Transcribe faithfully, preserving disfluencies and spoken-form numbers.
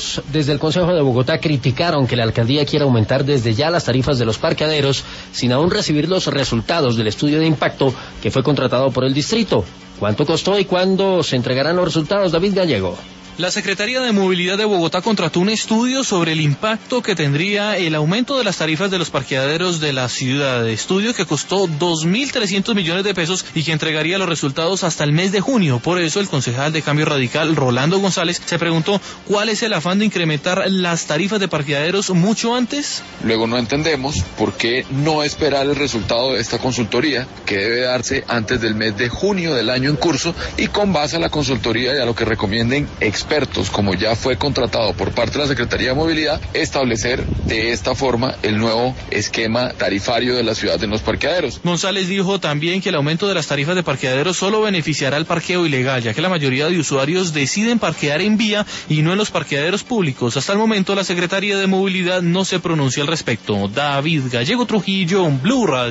Parqueaderos, desde el Consejo de Bogotá criticaron que la alcaldía quiera aumentar desde ya las tarifas de los parqueaderos sin aún recibir los resultados del estudio de impacto que fue contratado por el distrito. ¿Cuánto costó y cuándo se entregarán los resultados? David Gallego. La Secretaría de Movilidad de Bogotá contrató un estudio sobre el impacto que tendría el aumento de las tarifas de los parqueaderos de la ciudad. Estudio que costó dos mil trescientos millones de pesos y que entregaría los resultados hasta el mes de junio. Por eso el concejal de Cambio Radical, Rolando González, se preguntó cuál es el afán de incrementar las tarifas de parqueaderos mucho antes. Luego no entendemos por qué no esperar el resultado de esta consultoría que debe darse antes del mes de junio del año en curso y con base a la consultoría y a lo que recomienden expertos expertos, como ya fue contratado por parte de la Secretaría de Movilidad, establecer de esta forma el nuevo esquema tarifario de la ciudad de los parqueaderos. González dijo también que el aumento de las tarifas de parqueaderos solo beneficiará al parqueo ilegal, ya que la mayoría de usuarios deciden parquear en vía y no en los parqueaderos públicos. Hasta el momento la Secretaría de Movilidad no se pronuncia al respecto. David Gallego Trujillo, Blue Radio.